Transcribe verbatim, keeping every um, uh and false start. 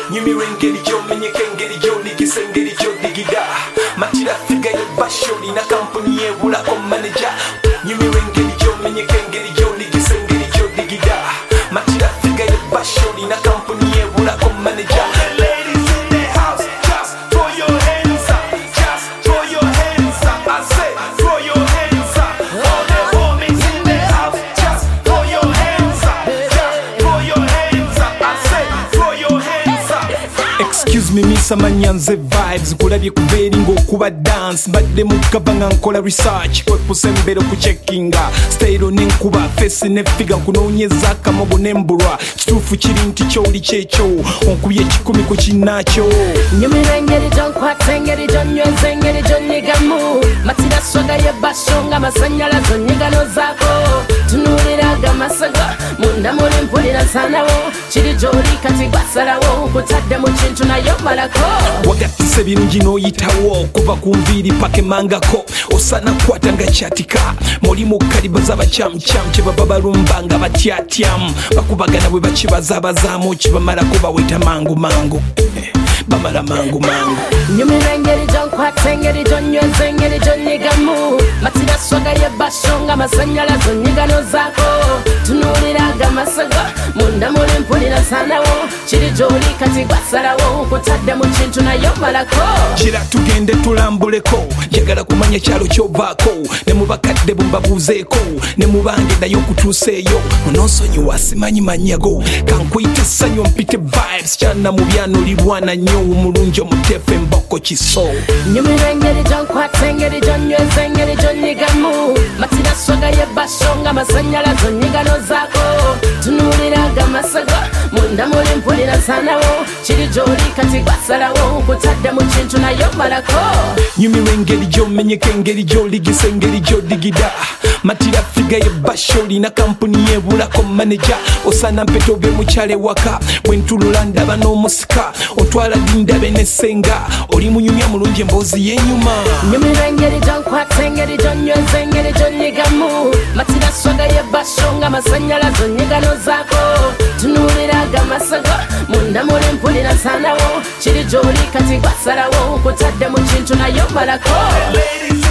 nyumirwa engeri gy'omenyeka engeri gy'oligisa engeri gy'odigida matira figa y'ebbasho olina kampuni yeebulako manager nyumirwa engeri gy'omenyeka engeri gy'oligisa engeri gy'odigida matira figa y'ebbasho olina kampuni yeebulako manager. Ladies in the house, just throw your hands up, just throw your hands up, I say throw your hands up. All the homies in the house, just throw your hands up, just throw your hands up, I say throw your hands up. Excuse me miss amanyanze vibes kulabye kubeeri ng'okuba dance mbadde mukava nga nkola research kwekusembera okucheckinga style n'enkuba face ne figure kunoonyeza akamogo n'embulwa kituufu kiri nti kyoli kyekyo onkubye ekikumi ku kinnaakyo nyumirwa engeri gy'onkwata engeri gy'onnyweza engeri gy'onnyigamu matira swaga y'ebbasho nga masannyalaze onnyigano zaako tunuuliraga amasago munda muli mpulira nsanawo kiri gy'oli kati gwasalawo nkutadde mu kintu naye omalako wagatise birungi n'oyitawo kuva ku nviiri paka emangako osana kukwata nga kyatika mulimu kaliba z'abacyamucyamu kye baba balumba nga batyatyamu bakubagana bwe bakibazaabazaamu kibamalako baweta mangu mangu bamala mangu mangu nyumirwa engeri gy'onkwata engeri gy'onnyweza engeri gy'onnyigamu matira swaga y'ebbasho nga masannyalaze onnyigano zaako tunuuliraga amasago munda muli mpulira nsanawo kiri gy'oli kati gwasalawo nkutadde mu kintu naye omalako kira tugende tulambuleko njagala kumanya kyalo ky'ovaako ne mu bakadde bumbabuuzeeko ne mu bange naye okutuuseeyo ononsonyiwa simanyi manyago kankuyita essanyu mpite vibes kyana mu byanulirwana nnyo omulungi omuteefu emboko kiso nyumirwa engeri gy'onkwata engeri gy'onnyweza engeri gy'onnyigamu matira swaga y'ebbasho nga masannyalaze onnyigano zaako tunuuliraga amasago munda muli mpulira nsanawo kiri gy'oli kati gwasalawo nkutadde mu kintu naye omalako nyumirwa engeri gy'omenyeka engeri gy'oligisa engeri gy'odigida matira figa y'ebbasho olina kampuni yeebulako manager osana mpeta obe mukyala ewaka bwe ntulula ndaba n'omusika otwala dindabe n'essenga oli munyumya mulungi emboozi y'enyuma nyumirwa engeri gy'onkwata engeri gy'onnyweza engeri gy'onnyigamu matira swaga y'ebbasho nga masannyalaze onnyigano zaako tunuuliraga amasago munda muli mpulira nsanawo kiri gy'oli kati gwasalawo nkutadde mu kintu naye omalako.